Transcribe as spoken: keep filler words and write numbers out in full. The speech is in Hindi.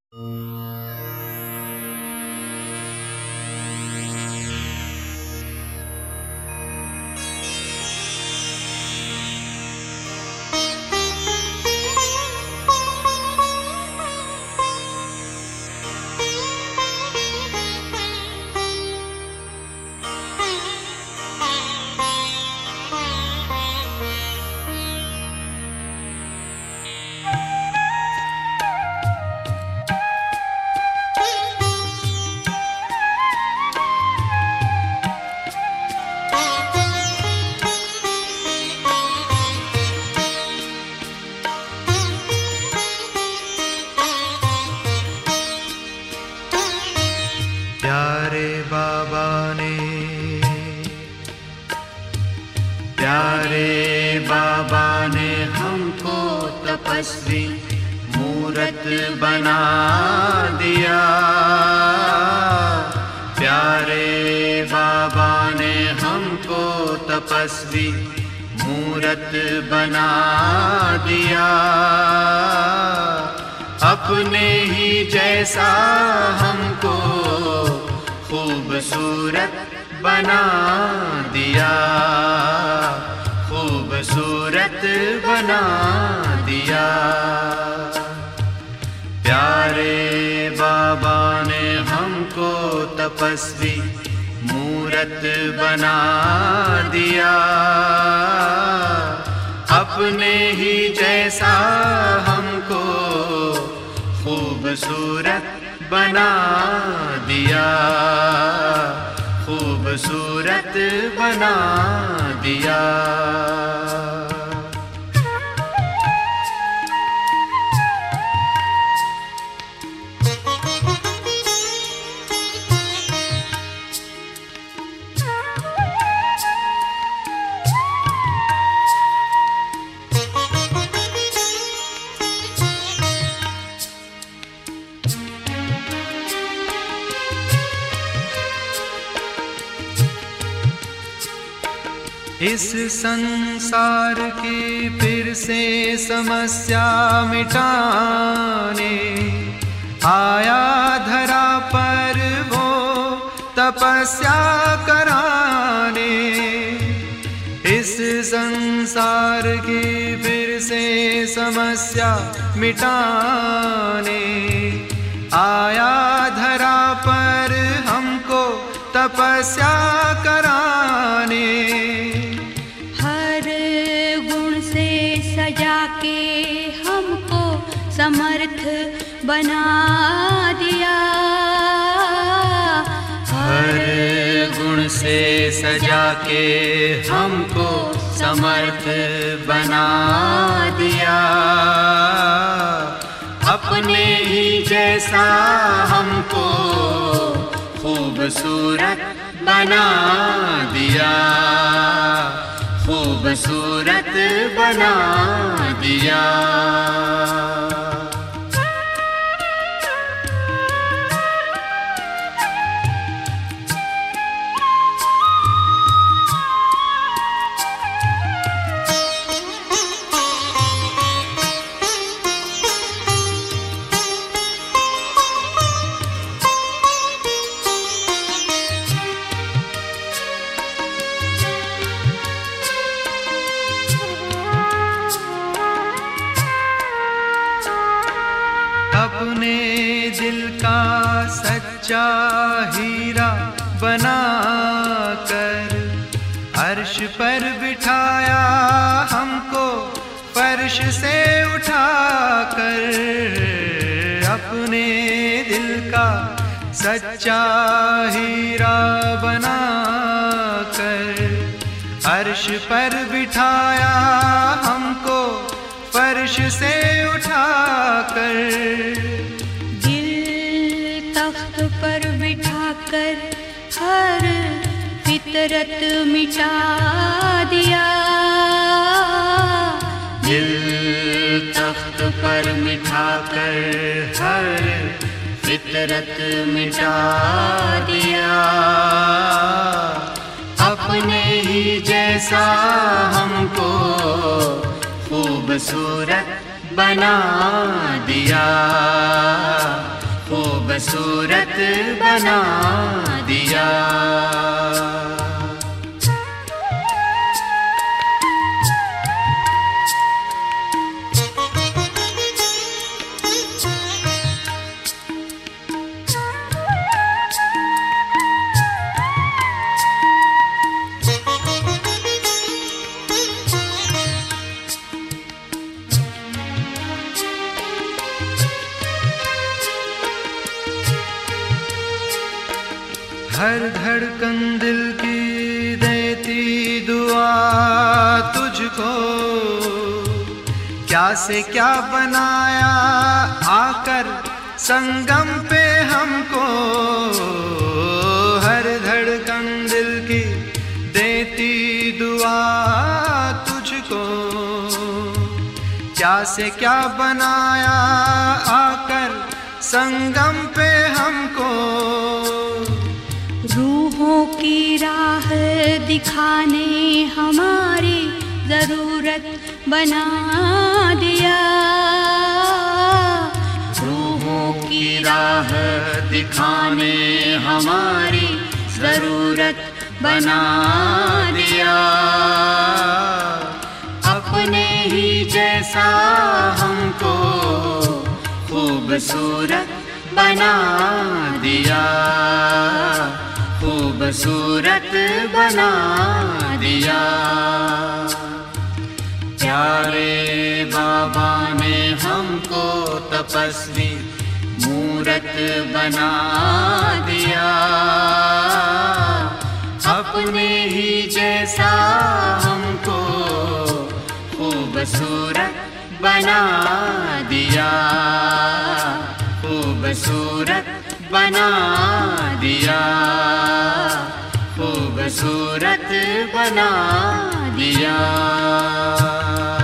प्यारे बाबा ने प्यारे बाबा ने हमको तपस्वी मूरत बना दिया। प्यारे बाबा ने हमको तपस्वी मूरत बना दिया। अपने ही जैसा हमको खूबसूरत बना दिया, खूबसूरत बना दिया। प्यारे बाबा ने हमको तपस्वी मूरत बना दिया। अपने ही जैसा हमको खूबसूरत बना दिया, खूबसूरत बना दिया। इस संसार की फिर से समस्या मिटाने आया धरा पर वो तपस्या कराने। इस संसार की फिर से समस्या मिटाने आया धरा पर हमको तपस्या कराने। सजा के हमको समर्थ बना दिया। हर गुण से सजा के हमको समर्थ बना दिया। अपने ही जैसा हमको खूबसूरत बना दिया, खूबसूरत बना दिया। अपने दिल का सच्चा हीरा बना कर अर्श पर बिठाया हमको फर्श से उठा कर। अपने दिल का सच्चा हीरा बना कर अर्श पर बिठाया हमको फर्श से उठा कर। दिल तख्त पर बिठा कर हर फितरत मिटा दिया। दिल तख्त पर मिठा कर हर फितरत मिटा दिया। अपने ही जैसा हमको खूबसूरत बना दिया, खूबसूरत बना दिया। हर धड़कन दिल की देती दुआ तुझको, क्या से क्या बनाया आकर संगम पे हमको। हर धड़कन दिल की देती दुआ तुझको, क्या से क्या बनाया आकर संगम पे हमको। रूहों की राह दिखाने हमारी जरूरत बना दिया। रूहों की राह दिखाने हमारी जरूरत बना दिया। अपने ही जैसा हमको खूबसूरत बना दिया। खूबसूरत बना दिया। प्यारे बाबा ने हमको तपस्वी मूरत बना दिया। अपने ही जैसा हमको खूबसूरत बना दिया। खूबसूरत बना दिया। खूबसूरत बना दिया।